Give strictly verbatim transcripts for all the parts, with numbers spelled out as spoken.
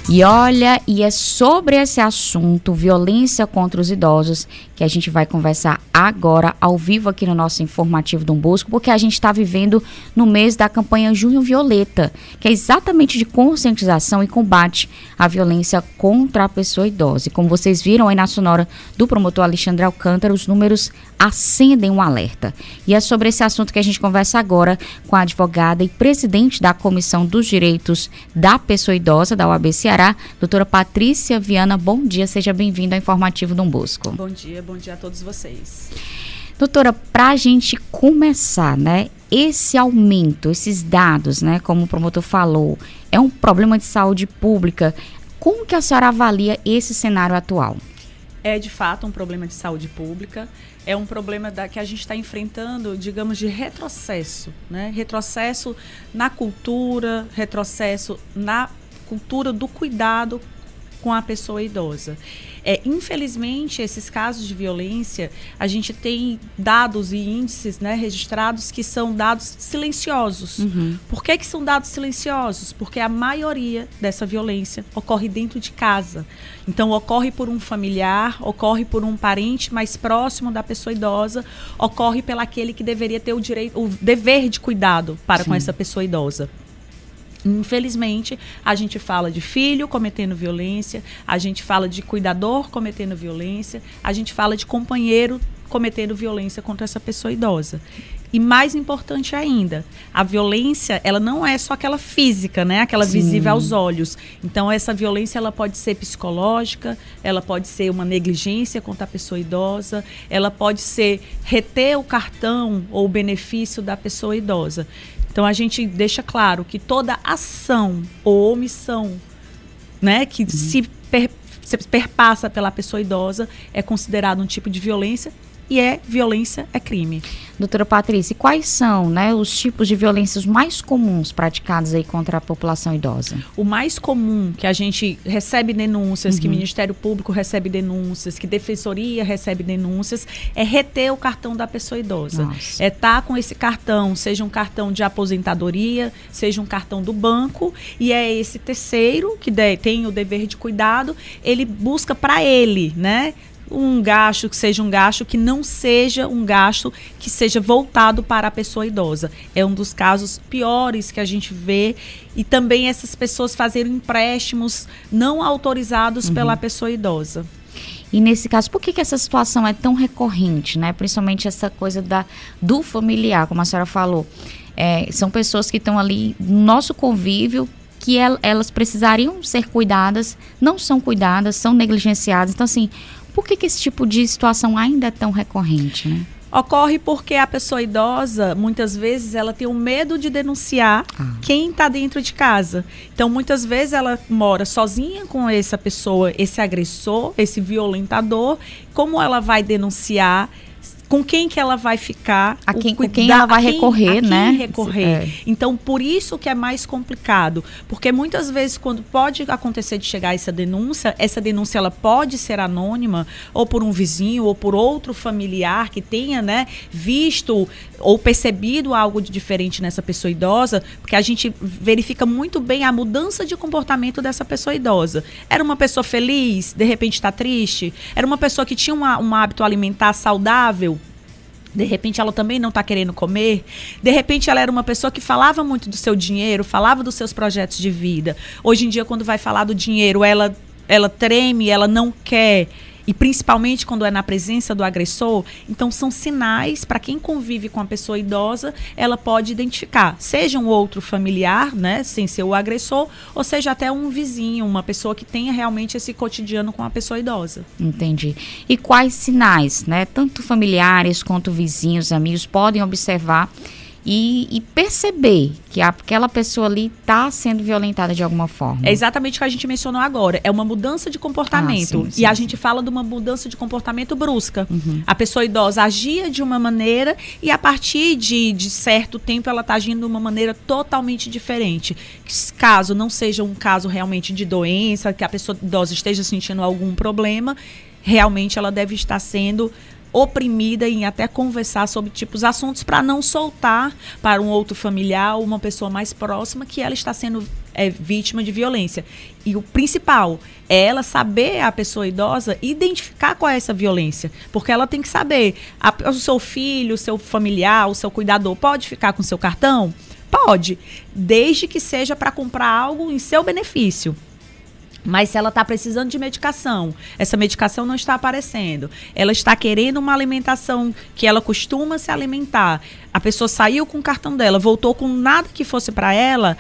E olha, e é sobre esse assunto, violência contra os idosos, que a gente vai conversar agora, ao vivo aqui no nosso informativo Dom Bosco, porque a gente está vivendo no mês da campanha Junho Violeta, que é exatamente de conscientização e combate à violência contra a pessoa idosa. E como vocês viram aí na sonora do promotor Alexandre Alcântara, os números acendem um alerta. E é sobre esse assunto que a gente conversa agora com a advogada e presidente da Comissão dos Direitos da Pessoa Idosa, da O A B Ceará, doutora Patrícia Viana. Bom dia, seja bem-vinda ao informativo Dom Bosco. Bom dia, bom dia a todos vocês. Doutora, para a gente começar, né, esse aumento, esses dados, né, como o promotor falou, é um problema de saúde pública. Como que a senhora avalia esse cenário atual? É, de fato, um problema de saúde pública. É um problema da, que a gente está enfrentando, digamos, de retrocesso, né? Retrocesso na cultura, retrocesso na cultura do cuidado com a pessoa idosa. É, infelizmente, esses casos de violência, a gente tem dados e índices, né, registrados que são dados silenciosos. Uhum. Por que que são dados silenciosos? Porque a maioria dessa violência ocorre dentro de casa. Então, ocorre por um familiar, ocorre por um parente mais próximo da pessoa idosa, ocorre pelaquele que deveria ter o direito, o dever de cuidado para Sim. com essa pessoa idosa. Infelizmente, a gente fala de filho cometendo violência, a gente fala de cuidador cometendo violência, a gente fala de companheiro cometendo violência contra essa pessoa idosa. E mais importante ainda, a violência, ela não é só aquela física, né? Aquela Sim. visível aos olhos. Então, essa violência, ela pode ser psicológica, ela pode ser uma negligência contra a pessoa idosa, ela pode ser reter o cartão ou o benefício da pessoa idosa. Então, a gente deixa claro que toda ação ou omissão, né, que uhum. se, per, se perpassa pela pessoa idosa é considerado um tipo de violência e é violência, é crime. Doutora Patrícia, quais são, né, os tipos de violências mais comuns praticados aí contra a população idosa? O mais comum, que a gente recebe denúncias, uhum. que o Ministério Público recebe denúncias, que Defensoria recebe denúncias, é reter o cartão da pessoa idosa. Nossa. É estar com esse cartão, seja um cartão de aposentadoria, seja um cartão do banco, e é esse terceiro, que de, tem o dever de cuidado, ele busca para ele, né, um gasto que seja um gasto que não seja um gasto que seja voltado para a pessoa idosa. É um dos casos piores que a gente vê, e também essas pessoas fazerem empréstimos não autorizados uhum. pela pessoa idosa. E nesse caso, por que que essa situação é tão recorrente, né? Principalmente essa coisa da, do familiar, como a senhora falou. É, são pessoas que estão ali no nosso convívio, que el, elas precisariam ser cuidadas, não são cuidadas, são negligenciadas. Então, assim, por que que esse tipo de situação ainda é tão recorrente, né? Ocorre porque a pessoa idosa, muitas vezes, ela tem o medo de denunciar ah. quem está dentro de casa. Então, muitas vezes, ela mora sozinha com essa pessoa, esse agressor, esse violentador. Como ela vai denunciar? Com quem que ela vai ficar? A quem, com quem ela vai quem, recorrer, a quem né? recorrer. É. Então, por isso que é mais complicado. Porque muitas vezes, quando pode acontecer de chegar essa denúncia, essa denúncia ela pode ser anônima, ou por um vizinho, ou por outro familiar que tenha, né, visto ou percebido algo de diferente nessa pessoa idosa, porque a gente verifica muito bem a mudança de comportamento dessa pessoa idosa. Era uma pessoa feliz, de repente está triste? Era uma pessoa que tinha uma, um hábito alimentar saudável? De repente ela também não está querendo comer. De repente ela era uma pessoa que falava muito do seu dinheiro, falava dos seus projetos de vida. Hoje em dia, quando vai falar do dinheiro, ela, ela treme, ela não quer. E principalmente quando é na presença do agressor. Então, são sinais para quem convive com a pessoa idosa, ela pode identificar. Seja um outro familiar, né, sem ser o agressor, ou seja até um vizinho, uma pessoa que tenha realmente esse cotidiano com a pessoa idosa. Entendi. E quais sinais, né, tanto familiares quanto vizinhos, amigos, podem observar E, e perceber que aquela pessoa ali está sendo violentada de alguma forma? É exatamente o que a gente mencionou agora. É uma mudança de comportamento. Ah, sim, sim, e a sim. gente fala de uma mudança de comportamento brusca. Uhum. A pessoa idosa agia de uma maneira e a partir de, de certo tempo ela está agindo de uma maneira totalmente diferente. Caso não seja um caso realmente de doença, que a pessoa idosa esteja sentindo algum problema, realmente ela deve estar sendo oprimida em até conversar sobre tipos assuntos para não soltar para um outro familiar ou uma pessoa mais próxima que ela está sendo é vítima de violência. E o principal é ela saber, a pessoa idosa, identificar qual é essa violência. Porque ela tem que saber, a, o seu filho, o seu familiar, o seu cuidador pode ficar com o seu cartão? Pode, desde que seja para comprar algo em seu benefício. Mas se ela está precisando de medicação, essa medicação não está aparecendo, ela está querendo uma alimentação que ela costuma se alimentar, a pessoa saiu com o cartão dela, voltou com nada que fosse para ela,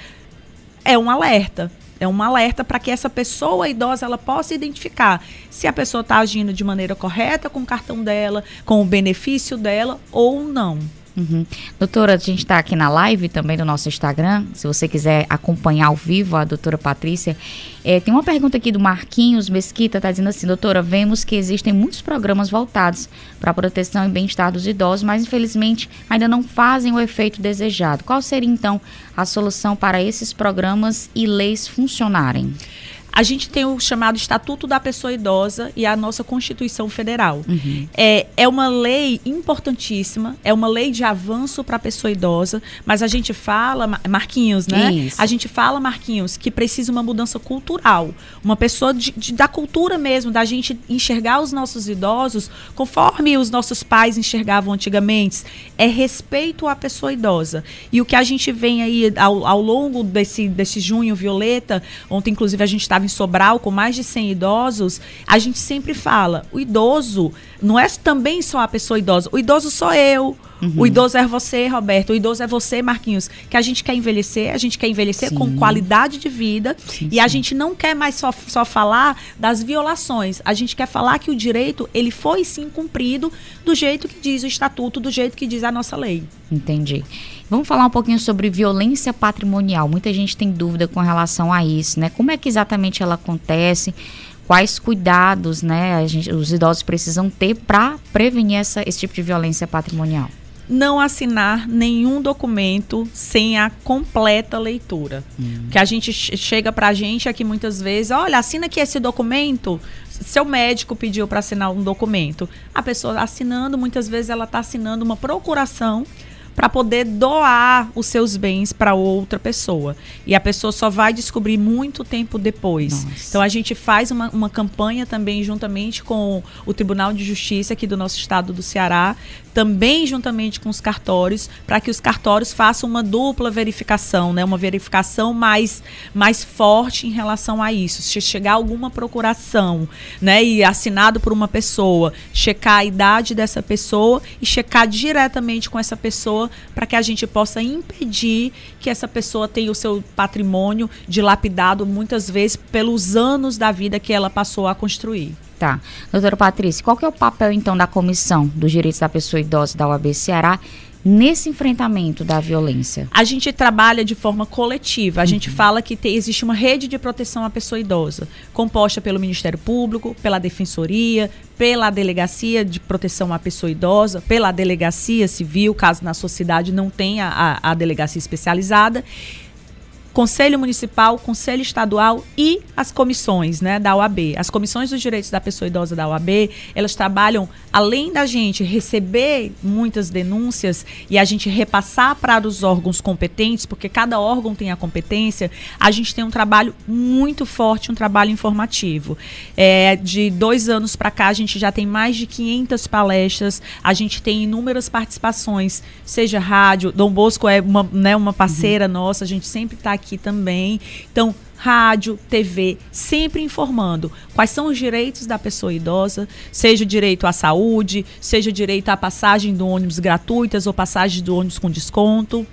é um alerta. É um alerta para que essa pessoa idosa ela possa identificar se a pessoa está agindo de maneira correta com o cartão dela, com o benefício dela ou não. Uhum. Doutora, a gente está aqui na live também do nosso Instagram, se você quiser acompanhar ao vivo a doutora Patrícia. É, tem uma pergunta aqui do Marquinhos Mesquita, está dizendo assim: doutora, vemos que existem muitos programas voltados para a proteção e bem-estar dos idosos, mas infelizmente ainda não fazem o efeito desejado. Qual seria então a solução para esses programas e leis funcionarem? A gente tem o chamado Estatuto da Pessoa Idosa e a nossa Constituição Federal. Uhum. É, é uma lei importantíssima, é uma lei de avanço para a pessoa idosa, mas a gente fala, Marquinhos, né? Isso. A gente fala, Marquinhos, que precisa uma mudança cultural. Uma pessoa de, de, da cultura mesmo, da gente enxergar os nossos idosos conforme os nossos pais enxergavam antigamente. É respeito à pessoa idosa. E o que a gente vem aí ao, ao longo desse, desse junho violeta, ontem inclusive a gente estava em Sobral com mais de cem idosos, a gente sempre fala, o idoso não é também só a pessoa idosa, o idoso sou eu, uhum. O idoso é você, Roberto, o idoso é você, Marquinhos, que a gente quer envelhecer, a gente quer envelhecer sim. com qualidade de vida, sim, e sim. a gente não quer mais só, só falar das violações, a gente quer falar que o direito, ele foi sim cumprido do jeito que diz o estatuto, do jeito que diz a nossa lei. Entendi. Vamos falar um pouquinho sobre violência patrimonial. Muita gente tem dúvida com relação a isso, né? Como é que exatamente ela acontece? Quais cuidados, né, a gente, os idosos precisam ter para prevenir essa, esse tipo de violência patrimonial? Não assinar nenhum documento sem a completa leitura. Hum. Que a gente chega para a gente aqui muitas vezes, olha, assina aqui esse documento. Seu médico pediu para assinar um documento. A pessoa assinando, muitas vezes ela está assinando uma procuração para poder doar os seus bens para outra pessoa. E a pessoa só vai descobrir muito tempo depois. Nossa. Então, a gente faz uma, uma campanha também juntamente com o Tribunal de Justiça aqui do nosso estado do Ceará, também juntamente com os cartórios, para que os cartórios façam uma dupla verificação, né? Uma verificação mais, mais forte em relação a isso. Se chegar alguma procuração, né, e assinado por uma pessoa, checar a idade dessa pessoa e checar diretamente com essa pessoa para que a gente possa impedir que essa pessoa tenha o seu patrimônio dilapidado muitas vezes pelos anos da vida que ela passou a construir. Tá. Doutora Patrícia, qual que é o papel então da Comissão dos Direitos da Pessoa Idosa da O A B Ceará nesse enfrentamento da violência? A gente trabalha de forma coletiva. A uhum. gente fala que tem, existe uma rede de proteção à pessoa idosa, composta pelo Ministério Público, pela Defensoria, pela Delegacia de Proteção à Pessoa Idosa, pela Delegacia Civil, caso na sua cidade não tenha a, a delegacia especializada, Conselho Municipal, Conselho Estadual e as comissões, né, da O A B. As comissões dos direitos da pessoa idosa da O A B, elas trabalham, além da gente receber muitas denúncias e a gente repassar para os órgãos competentes, porque cada órgão tem a competência, a gente tem um trabalho muito forte, um trabalho informativo. É, de dois anos para cá, a gente já tem mais de quinhentas palestras, a gente tem inúmeras participações, seja rádio, Dom Bosco é uma, né, uma parceira uhum. nossa, a gente sempre está aqui aqui também. Então, rádio, T V, sempre informando quais são os direitos da pessoa idosa, seja o direito à saúde, seja o direito à passagem do ônibus gratuitas ou passagem do ônibus com desconto.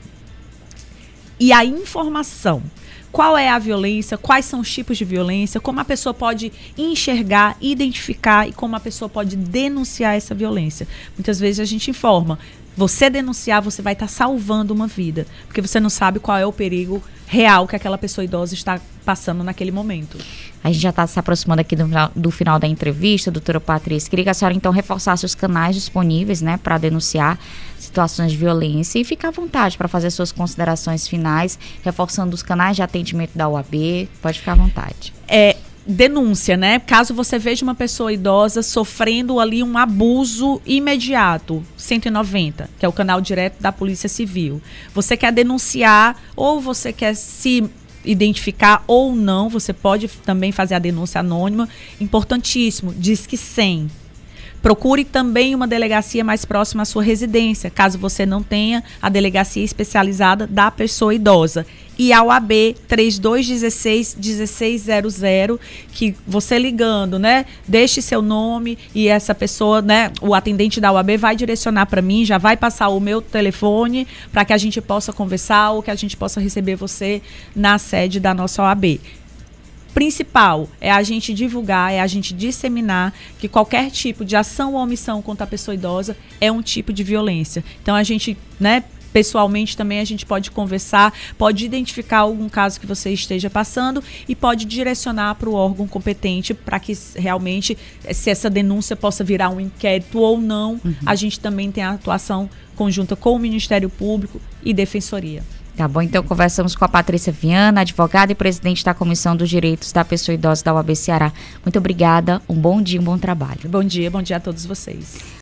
E a informação. Qual é a violência, quais são os tipos de violência, como a pessoa pode enxergar, identificar e como a pessoa pode denunciar essa violência. Muitas vezes a gente informa, você denunciar, você vai estar salvando uma vida, porque você não sabe qual é o perigo real que aquela pessoa idosa está passando naquele momento. A gente já está se aproximando aqui do, do final da entrevista, doutora Patrícia. Queria que a senhora então reforçasse os canais disponíveis, né, para denunciar situações de violência e ficar à vontade para fazer suas considerações finais, reforçando os canais de atendimento da O A B. Pode ficar à vontade. É... denúncia, né? Caso você veja uma pessoa idosa sofrendo ali um abuso imediato, cento e noventa, que é o canal direto da Polícia Civil. Você quer denunciar ou você quer se identificar ou não, você pode também fazer a denúncia anônima. Importantíssimo, Disque cem. Procure também uma delegacia mais próxima à sua residência, caso você não tenha a delegacia especializada da pessoa idosa. E a O A B três dois um seis, um seis zero zero, que você ligando, né, deixe seu nome e essa pessoa, né, o atendente da O A B vai direcionar para mim, já vai passar o meu telefone para que a gente possa conversar ou que a gente possa receber você na sede da nossa O A B. Principal é a gente divulgar, é a gente disseminar que qualquer tipo de ação ou omissão contra a pessoa idosa é um tipo de violência. Então a gente, né, pessoalmente também a gente pode conversar, pode identificar algum caso que você esteja passando e pode direcionar para o órgão competente para que realmente, se essa denúncia possa virar um inquérito ou não, uhum. a gente também tem a atuação conjunta com o Ministério Público e Defensoria. Tá bom, então conversamos com a Patrícia Viana, advogada e presidente da Comissão dos Direitos da Pessoa Idosa da O A B Ceará. Muito obrigada, um bom dia, um bom trabalho. Bom dia, bom dia a todos vocês.